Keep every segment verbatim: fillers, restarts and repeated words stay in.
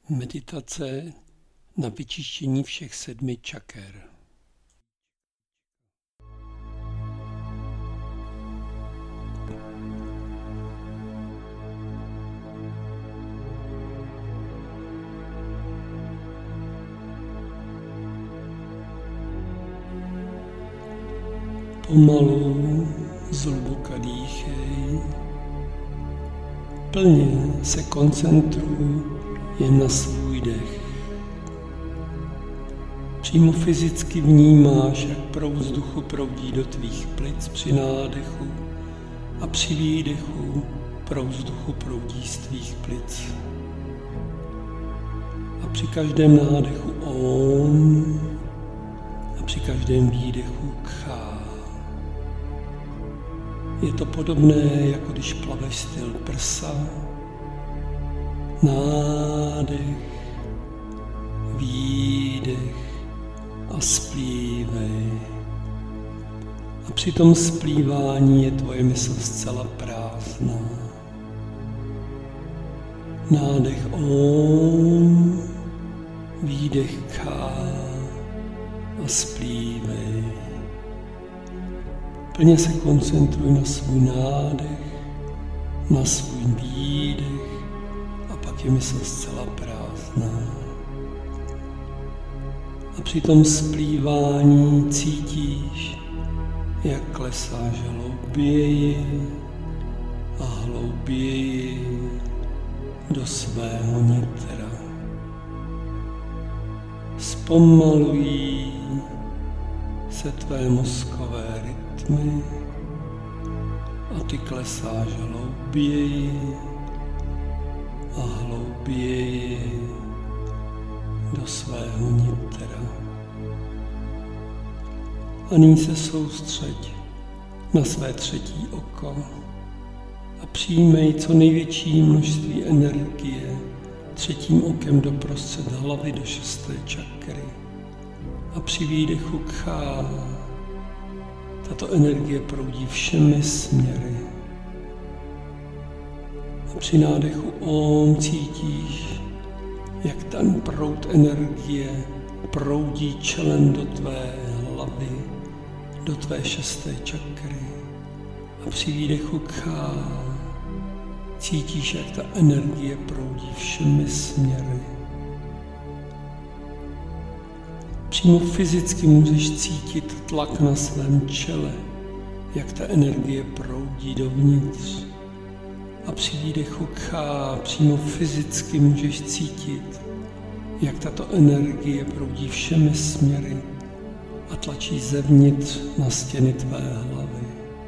Meditace na vyčištění všech sedmi čaker. Pomalu, zhluboka dýchej, plně se koncentruj jen na svůj dech. Přímo fyzicky vnímáš, jak proud vzduchu proudí do tvých plic při nádechu a při výdechu proud vzduchu proudí z tvých plic. A při každém nádechu Om a při každém výdechu Kha. Je to podobné, jako když plaveš styl prsa. Nádech, výdech a splívej. A při tom splívání je tvoje mysl zcela prázdná. Nádech Om, výdech Kha a splívej. Plně se koncentruj na svůj nádech, na svůj výdech a pak je mysl zcela prázdná. A při tom splívání cítíš, jak klesáš hlouběji a hlouběji do svého nitra. Zpomalují se tvé mozkové rytmy a ty klesáš hlouběji a hlouběji do svého nitra. A nyní se soustřeď na své třetí oko a přijmej co největší množství energie třetím okem doprostřed hlavy do šesté čakry. A při výdechu Kha tato energie proudí všemi směry. A při nádechu Om cítíš, jak ten proud energie proudí čelem do tvé hlavy, do tvé šesté čakry. A při výdechu Kha cítíš, jak ta energie proudí všemi směry. Přímo fyzicky můžeš cítit tlak na svém čele, jak ta energie proudí dovnitř. A při výdechu Kha přímo fyzicky můžeš cítit, jak tato energie proudí všemi směry a tlačí zevnitř na stěny tvé hlavy.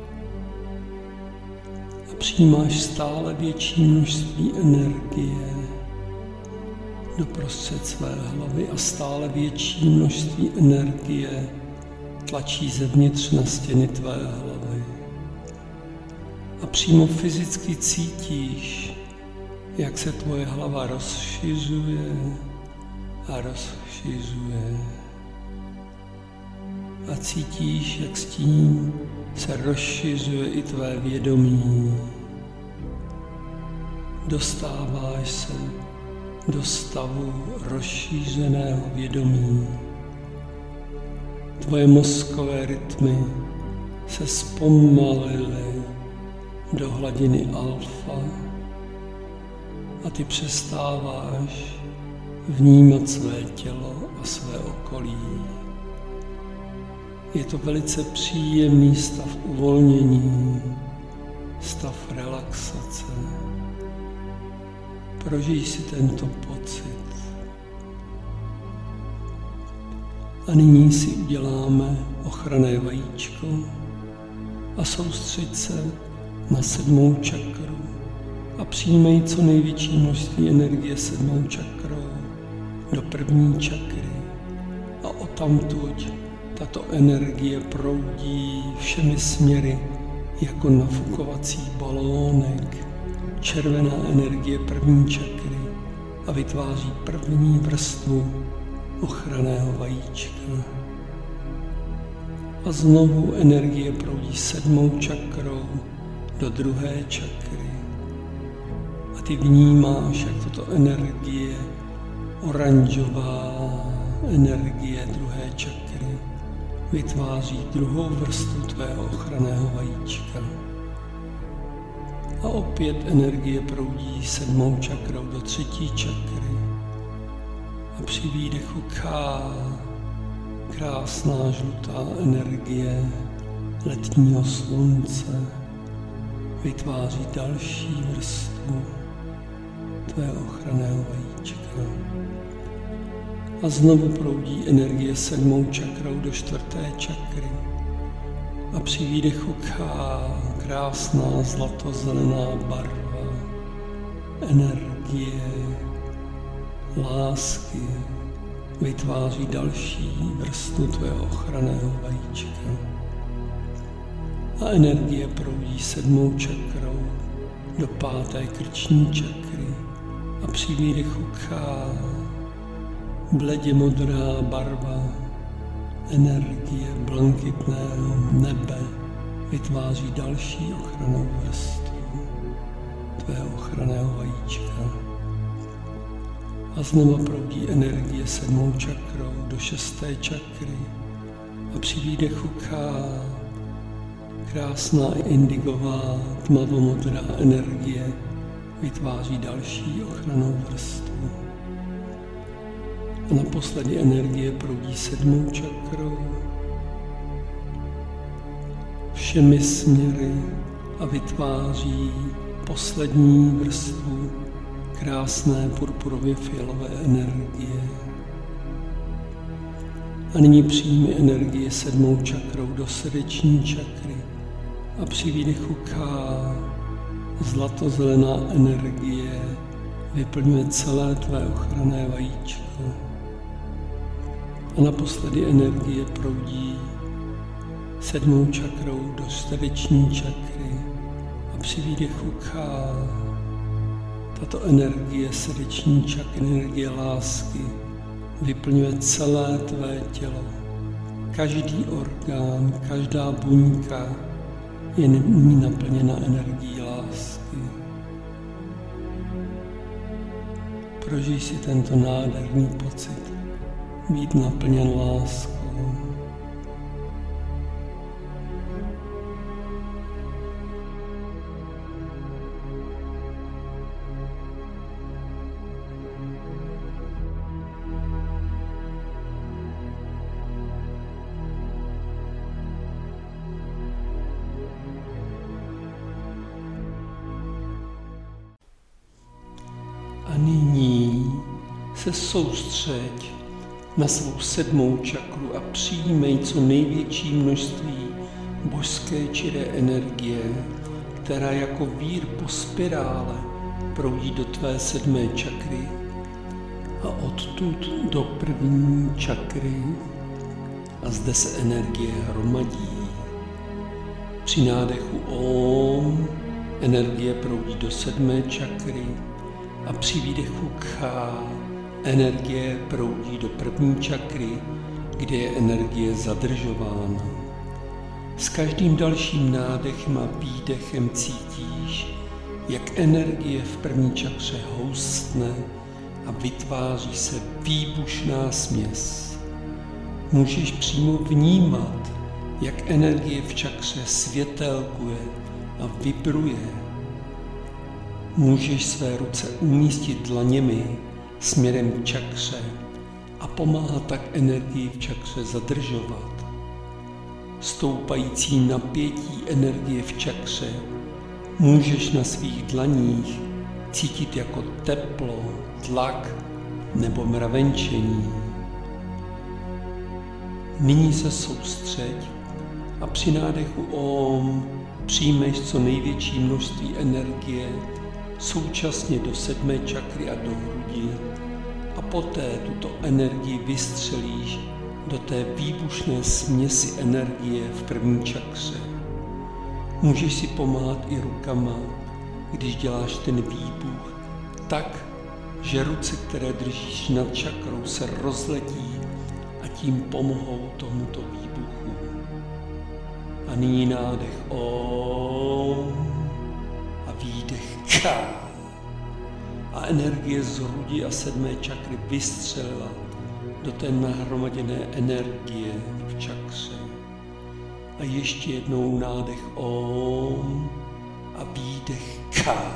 A přijímáš stále větší množství energie doprostřed své hlavy a stále větší množství energie tlačí zevnitř na stěny tvé hlavy. A přímo fyzicky cítíš, jak se tvoje hlava rozšiřuje a rozšiřuje. A cítíš, jak s tím se rozšiřuje i tvé vědomí. Dostáváš se do stavu rozšířeného vědomí. Tvoje mozkové rytmy se zpomalily do hladiny alfa a ty přestáváš vnímat své tělo a své okolí. Je to velice příjemný stav uvolnění, stav relaxace. Prožij si tento pocit. A nyní si uděláme ochranné vajíčko a soustřeď se na sedmou čakru a přijmej co největší množství energie sedmou čakrou do první čakry. A odtamtud tato energie proudí všemi směry jako nafukovací balónek. Červená energie první čakry a vytváří první vrstvu ochranného vajíčka. A znovu energie proudí sedmou čakrou do druhé čakry. A ty vnímáš, jak tato energie Oranžová energie druhé čakry vytváří druhou vrstvu tvého ochranného vajíčka. A opět energie proudí sedmou čakrou do třetí čakry. A při výdechu K krásná žlutá energie letního slunce vytváří další vrstvu tvého ochranného vajíčka. A znovu proudí energie sedmou čakrou do čtvrté čakry. A při výdechu K krásná zlatozelená barva energie lásky vytváří další vrstvu tvého ochranného vajíčka. A energie proudí sedmou čakrou do páté krční čakry. A při výdechu K bledě modrá barva energie blankitného nebe vytváří další ochrannou vrstvu tvého ochranného vajíčka. A znova proudí energie sedmou čakrou do šesté čakry. A při výdechu K krásná indigová tmavomodrá energie vytváří další ochrannou vrstvu. A naposledy energie proudí sedmou čakrou všemi směry a vytváří poslední vrstvu krásné purpurově fialové energie. A nyní přijmi energii sedmou čakrou do srdeční čakry a při výdechu K zlatozelená energie vyplňuje celé tvé ochranné vajíčko. A naposledy energie proudí sedmou čakrou do srdeční čakry a při výdechu K tato energie srdeční čakry, energie lásky, vyplňuje celé tvé tělo. Každý orgán, každá buňka je nyní naplněna energií lásky. Prožij si tento nádherný pocit, být naplněn láskou. A nyní se soustřeď na svou sedmou čakru a přijmej co největší množství božské čiré energie, která jako vír po spirále proudí do tvé sedmé čakry a odtud do první čakry a zde se energie hromadí. Při nádechu Om energie proudí do sedmé čakry a při výdechu K energie proudí do první čakry, kde je energie zadržována. S každým dalším nádechem a výdechem cítíš, jak energie v první čakře houstne a vytváří se výbušná směs. Můžeš přímo vnímat, jak energie v čakře světelkuje a vibruje. Můžeš své ruce umístit dlaněmi směrem k čakře a pomáhat tak energii v čakře zadržovat. Stoupající napětí energie v čakře můžeš na svých dlaních cítit jako teplo, tlak nebo mravenčení. Nyní se soustřeď a při nádechu Om přijmeš co největší množství energie současně do sedmé čakry a do hrudi a poté tuto energii vystřelíš do té výbušné směsi energie v první čakře. Můžeš si pomáhat i rukama, když děláš ten výbuch, tak, že ruce, které držíš nad čakrou, se rozletí a tím pomohou tomuto výbuchu. A nyní nádech Om a výdech K. a energie z hrudi a sedmé čakry vystřelila do té nahromaděné energie v čakře. A ještě jednou nádech Om a výdech Ka.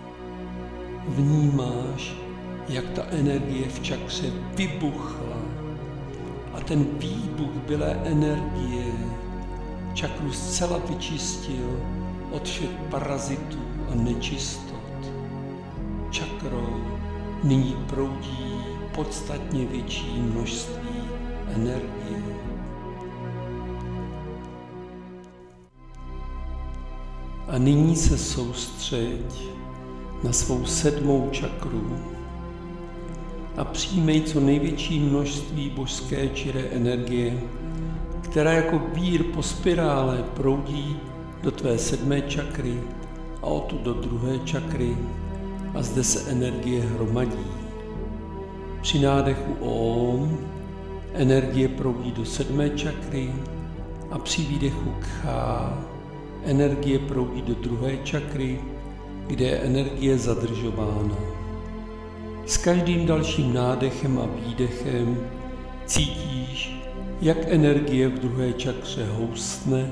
Vnímáš, jak ta energie v čakře vybuchla a ten výbuch bylé energie čakru zcela vyčistil od všech parazitů a nečistot. Čakrou nyní proudí podstatně větší množství energie. A nyní se soustřeď na svou sedmou čakru a přijmej co největší množství božské čiré energie, která jako vír po spirále proudí do tvé sedmé čakry a odtud do druhé čakry a zde se energie hromadí. Při nádechu Om energie proudí do sedmé čakry a při výdechu Kha energie proudí do druhé čakry, kde je energie zadržována. S každým dalším nádechem a výdechem cítíš, jak energie v druhé čakře houstne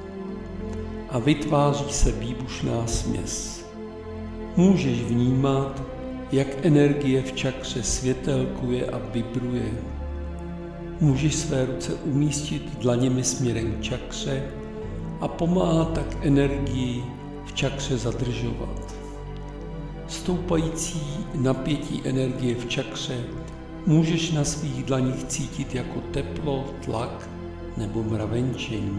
a vytváří se výbušná směs. Můžeš vnímat, jak energie v čakře světelkuje a vibruje. Můžeš své ruce umístit dlaněmi směrem k čakře a pomáhat tak energii v čakře zadržovat. Stoupající napětí energie v čakře můžeš na svých dlaních cítit jako teplo, tlak nebo mravenčení.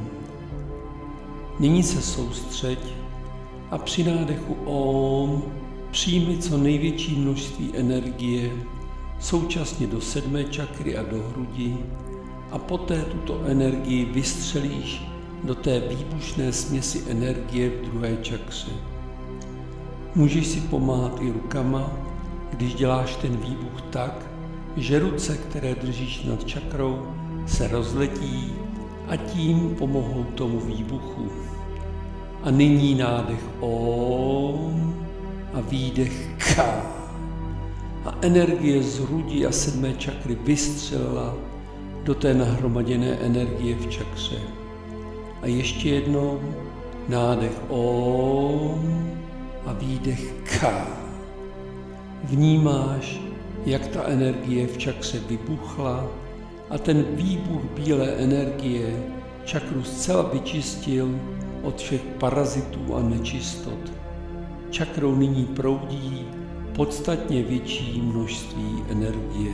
Nyní se soustřeď a při nádechu Om přijmi co největší množství energie současně do sedmé čakry a do hrudi a poté tuto energii vystřelíš do té výbušné směsi energie v druhé čakře. Můžeš si pomáhat i rukama, když děláš ten výbuch tak, že ruce, které držíš nad čakrou, se rozletí a tím pomohou tomu výbuchu. A nyní nádech Om a výdech Ka. A energie z hrudi a sedmé čakry vystřelila do té nahromaděné energie v čakře. A ještě jednou nádech Om a výdech Ka. Vnímáš, jak ta energie v čakře vybuchla a ten výbuch bílé energie čakru zcela vyčistil od všech parazitů a nečistot. Čakrou nyní proudí podstatně větší množství energie.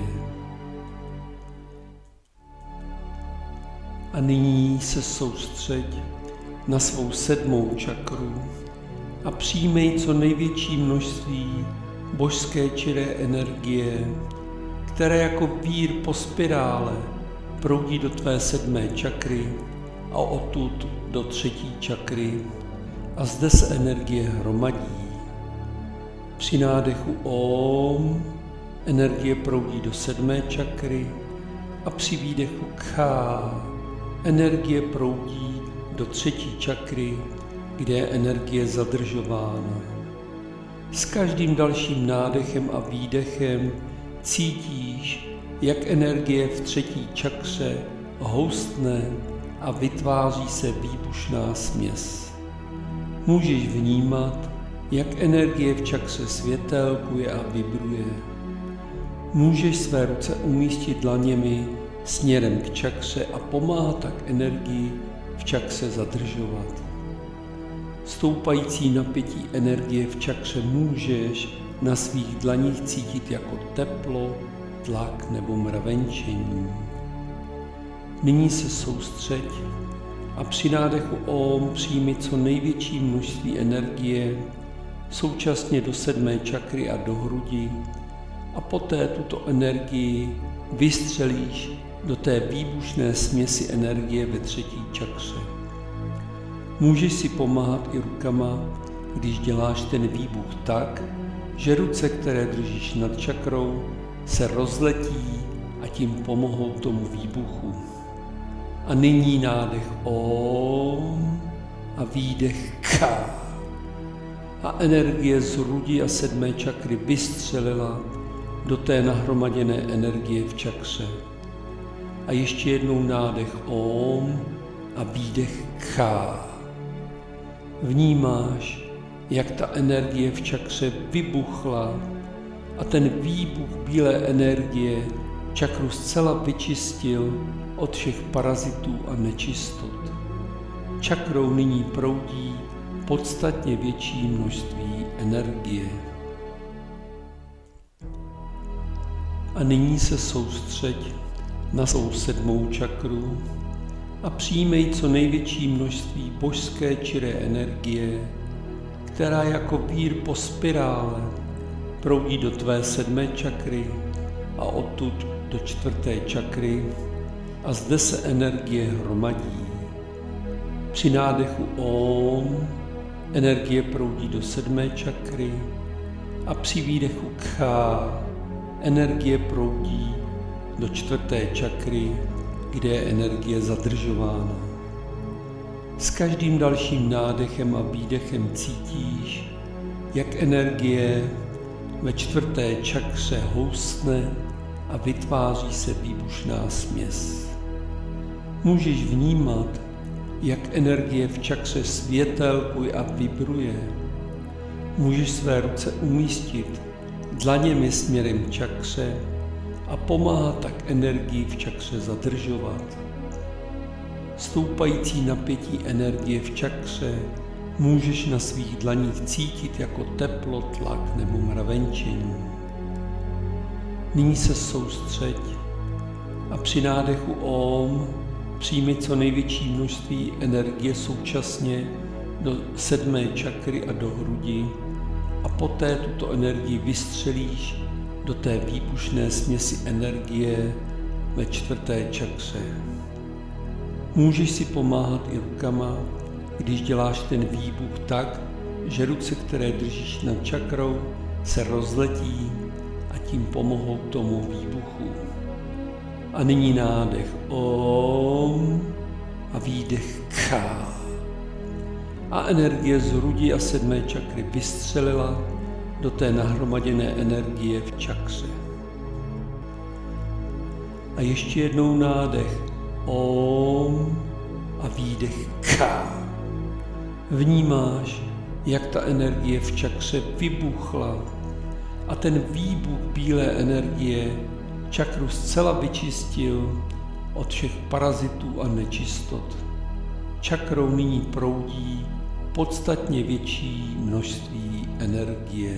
A nyní se soustřeď na svou sedmou čakru a přijmej co největší množství božské čiré energie, která jako vír po spirále proudí do tvé sedmé čakry a odtud do třetí čakry a zde se energie hromadí. Při nádechu Om energie proudí do sedmé čakry a při výdechu Kha energie proudí do třetí čakry, kde je energie zadržována. S každým dalším nádechem a výdechem cítíš, jak energie v třetí čakře houstne a vytváří se výbušná směs. Můžeš vnímat, jak energie v čakře světelkuje a vibruje. Můžeš své ruce umístit dlaněmi směrem k čakře a pomáhat tak energii v čakře zadržovat. Stoupající napětí energie v čakře můžeš na svých dlaních cítit jako teplo, tlak nebo mravenčení. Nyní se soustřeď a při nádechu Om přijmi co největší množství energie současně do sedmé čakry a do hrudi a poté tuto energii vystřelíš do té výbušné směsi energie ve třetí čakře. Můžeš si pomáhat i rukama, když děláš ten výbuch tak, že ruce, které držíš nad čakrou, se rozletí a tím pomohou tomu výbuchu. A nyní nádech Om a výdech Ka. a energie z hrudi a sedmé čakry vystřelila do té nahromaděné energie v čakře. A ještě jednou nádech Om a výdech Kha. Vnímáš, jak ta energie v čakře vybuchla a ten výbuch bílé energie čakru zcela vyčistil od všech parazitů a nečistot. Čakrou nyní proudí podstatně větší množství energie. A nyní se soustřeď na svou sedmou čakru a přijmej co největší množství božské čiré energie, která jako vír po spirále proudí do tvé sedmé čakry a odtud do čtvrté čakry a zde se energie hromadí. Při nádechu Om energie proudí do sedmé čakry a při výdechu Kha energie proudí do čtvrté čakry, kde je energie zadržována. S každým dalším nádechem a výdechem cítíš, jak energie ve čtvrté čakře houstne a vytváří se výbušná směs. Můžeš vnímat, jak energie v čakře světelkuje a vibruje. Můžeš své ruce umístit dlaněmi směrem k čakře a pomáhat tak energii v čakře zadržovat. Stoupající napětí energie v čakře můžeš na svých dlaních cítit jako teplo, tlak nebo mravenčení. Nyní se soustřeď a při nádechu Om přijmi co největší množství energie současně do sedmé čakry a do hrudi a poté tuto energii vystřelíš do té výbušné směsi energie ve čtvrté čakře. Můžeš si pomáhat i rukama, když děláš ten výbuch tak, že ruce, které držíš nad čakrou, se rozletí a tím pomohou tomu výbuchu. A nyní nádech Om a výdech Kha. A energie z hrudi a sedmé čakry vystřelila do té nahromaděné energie v čakře. A ještě jednou nádech Om a výdech Kha. Vnímáš, jak ta energie v čakře vybuchla a ten výbuch bílé energie čakru zcela vyčistil od všech parazitů a nečistot. Čakrou nyní proudí podstatně větší množství energie.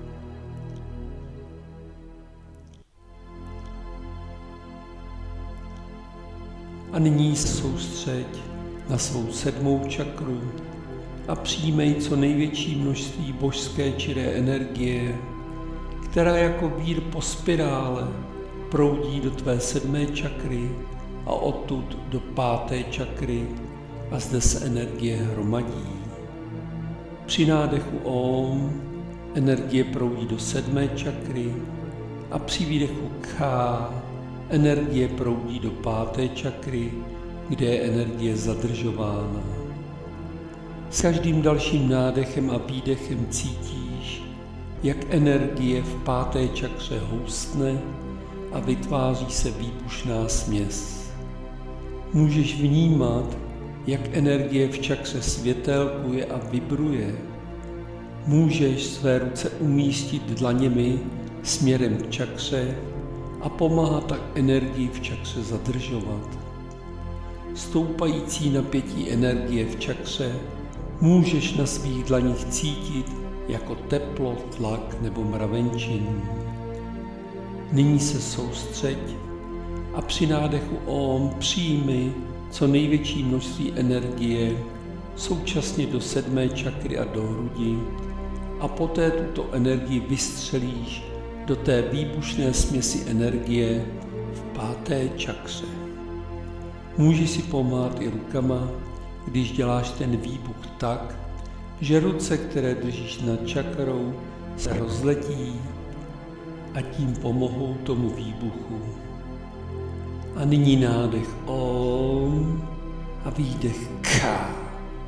A nyní se soustřeď na svou sedmou čakru a přijmej co největší množství božské čiré energie, která jako vír po spirále proudí do tvé sedmé čakry a odtud do páté čakry a zde se energie hromadí. Při nádechu Om energie proudí do sedmé čakry a při výdechu Kha energie proudí do páté čakry, kde je energie zadržována. S každým dalším nádechem a výdechem cítíš, jak energie v páté čakře houstne a vytváří se výbušná směs. Můžeš vnímat, jak energie v čakře světelkuje a vibruje. Můžeš své ruce umístit dlaněmi směrem k čakře a pomáhat tak energii v čakře zadržovat. Stoupající napětí energie v čakře můžeš na svých dlaních cítit jako teplo, tlak nebo mravenčení. Nyní se soustřeď a při nádechu Om přijmi co největší množství energie současně do sedmé čakry a do hrudi a poté tuto energii vystřelíš do té výbušné směsi energie v páté čakře. Můžeš si pomáhat i rukama, když děláš ten výbuch tak, že ruce, které držíš nad čakrou, se rozletí a tím pomohou tomu výbuchu. A nyní nádech Om a výdech Kha.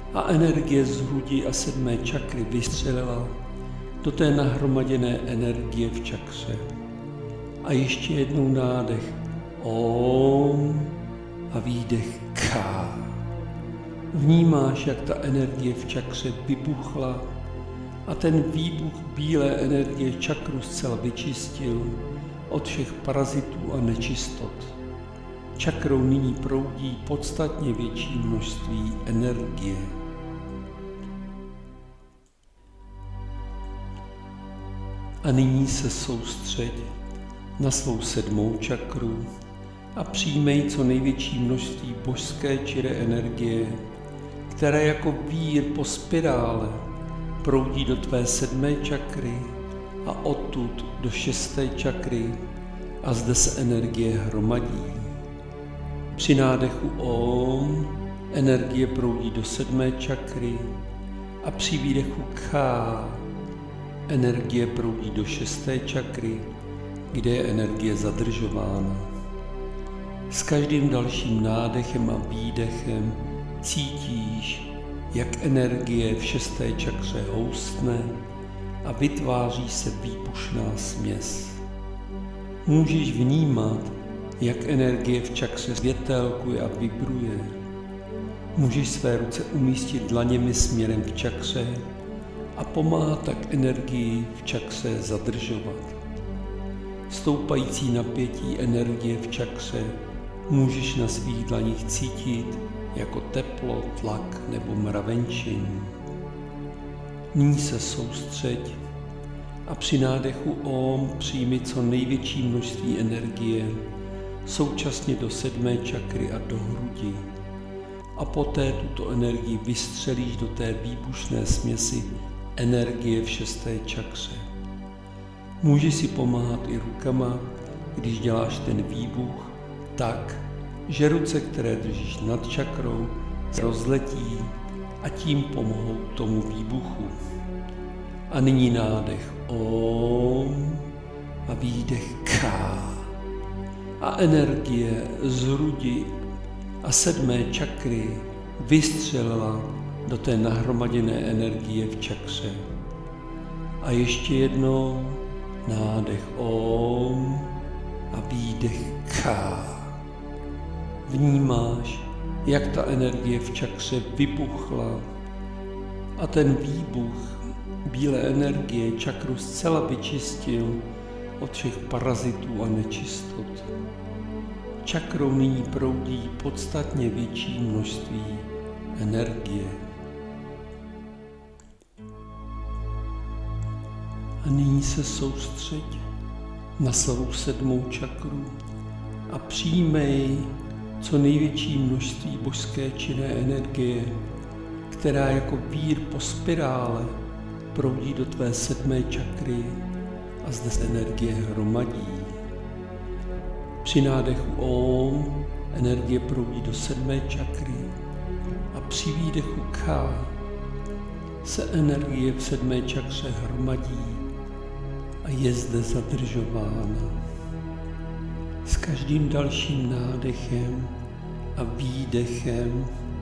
a energie z hrudi a sedmé čakry vystřelila do té nahromaděné energie v čakře. A ještě jednou nádech Om a výdech Ka. Vnímáš, jak ta energie v čakře vybuchla a ten výbuch bílé energie čakru zcela vyčistil od všech parazitů a nečistot. Čakrou nyní proudí podstatně větší množství energie. A nyní se soustřeď na svou sedmou čakru a přijmej co největší množství božské čiré energie, která jako vír po spirále proudí do tvé sedmé čakry a odtud do šesté čakry a zde se energie hromadí. Při nádechu Om energie proudí do sedmé čakry a při výdechu Ka energie proudí do šesté čakry, kde je energie zadržována. S každým dalším nádechem a výdechem cítíš, jak energie v šesté čakře houstne a vytváří se výbušná směs. Můžeš vnímat, jak energie v čakře zvětelkuje a vibruje. Můžeš své ruce umístit dlaněmi směrem k čakře a pomáhat tak energii v čakře zadržovat. Stoupající napětí energie v čakře můžeš na svých dlaních cítit jako teplo, tlak nebo mravenčení. Nyní se soustřeď a při nádechu Om přijmi co největší množství energie současně do sedmé čakry a do hrudi. A poté tuto energii vystřelíš do té výbušné směsi energie v šesté čakře. Můžeš si pomáhat i rukama, když děláš ten výbuch, tak, že ruce, které držíš nad čakrou, se rozletí a tím pomohou tomu výbuchu. A nyní nádech Om a výdech Ka. A energie z hrudi a sedmé čakry vystřelila do té nahromaděné energie v čakře. A ještě jednou nádech Om a výdech Ka. Vnímáš, jak ta energie v čakře vybuchla a ten výbuch bílé energie čakru zcela vyčistil od všech parazitů a nečistot. Čakrou nyní proudí podstatně větší množství energie. A nyní se soustřeď na svou sedmou čakru a přijmej co největší množství božské činné energie, která jako vír po spirále proudí do tvé sedmé čakry a zde se energie hromadí. Při nádechu Om energie proudí do sedmé čakry a při výdechu Ka se energie v sedmé čakře hromadí a je zde zadržována. S každým dalším nádechem a výdechem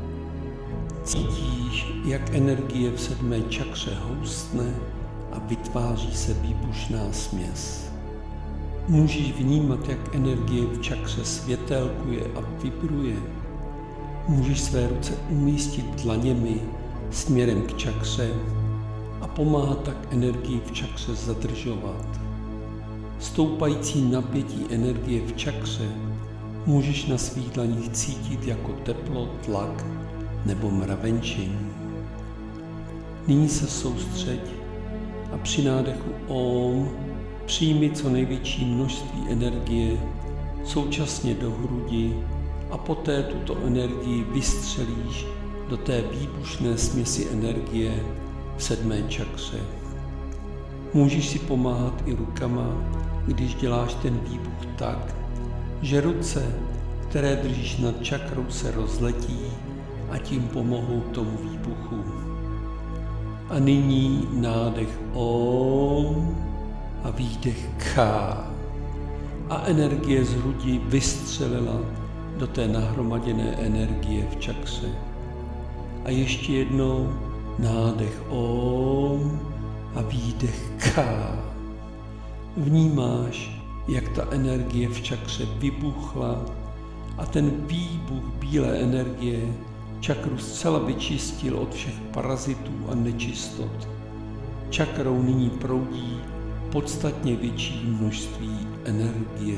cítíš, jak energie v sedmé čakře houstne a vytváří se výbušná směs. Můžeš vnímat, jak energie v čakře světelkuje a vibruje. Můžeš své ruce umístit dlaněmi směrem k čakře a pomáhat tak energii v čakře zadržovat. Stoupající napětí energie v čakře můžeš na svých dlaních cítit jako teplo, tlak nebo mravenčení. Nyní se soustřeď a při nádechu Om přijmi co největší množství energie současně do hrudi a poté tuto energii vystřelíš do té výbušné směsi energie v sedmé čakře. Můžeš si pomáhat i rukama, když děláš ten výbuch tak, že ruce, které držíš nad čakrou, se rozletí a tím pomohou tomu výbuchu. A nyní nádech Om a výdech Ka. A energie z hrudi vystřelila do té nahromaděné energie v čakře. A ještě jednou nádech Om a výdech Ka. Vnímáš, jak ta energie v čakře vybuchla a ten výbuch bílé energie čakru zcela vyčistil od všech parazitů a nečistot. Čakrou nyní proudí podstatně větší množství energie.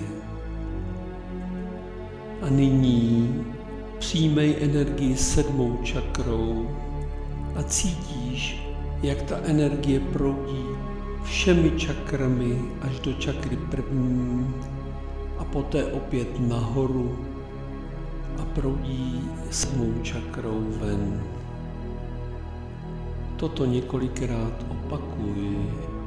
A nyní přijmej energii sedmou čakrou a cítíš, jak ta energie proudí všemi čakrami až do čakry první a poté opět nahoru a proudí sedmou čakrou ven. Toto několikrát opakuj.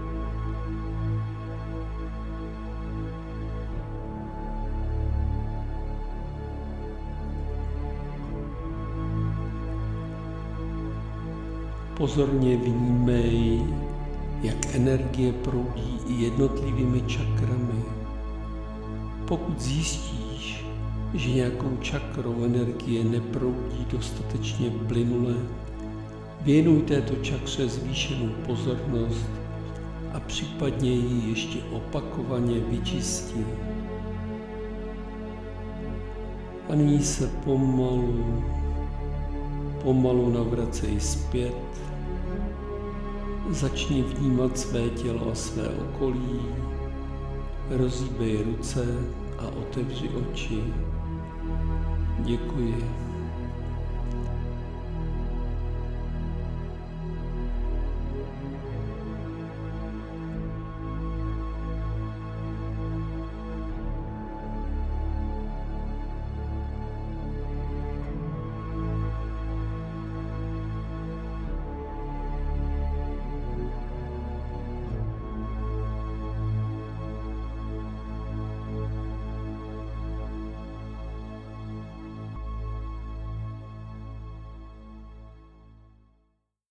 Pozorně vnímej, jak energie proudí i jednotlivými čakrami. Pokud zjistíš, že nějakou čakrou energie neproudí dostatečně plynule, věnuj této čakře zvýšenou pozornost a případně ji ještě opakovaně vyčisti. A nyní se pomalu, pomalu navracej zpět. Začni vnímat své tělo a své okolí, rozhýbej ruce a otevři oči. Děkuji.